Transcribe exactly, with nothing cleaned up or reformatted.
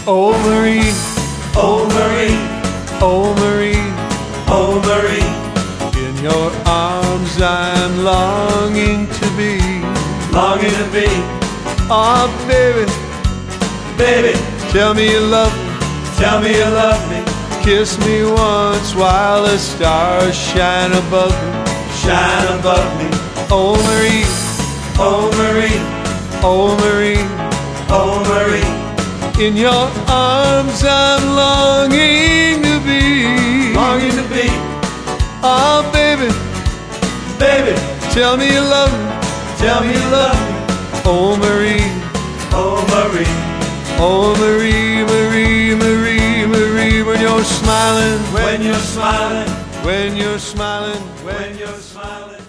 Oh Marie, Oh Marie, oh Marie, oh Marie, in your arms I'm longing to be. longing to be, Oh baby, baby, tell me you love me, tell me you love me, kiss me once while the stars shine above me. shine above me. Oh Marie, Oh Marie, oh Marie, oh Marie, in your arms I'm longing to be. longing to be, Oh baby, baby, tell me you love me, tell me you love me. oh Marie, Oh Marie, oh Marie, Marie, Marie, Marie, when you're smiling, when you're smiling, when you're smiling, when you're smiling.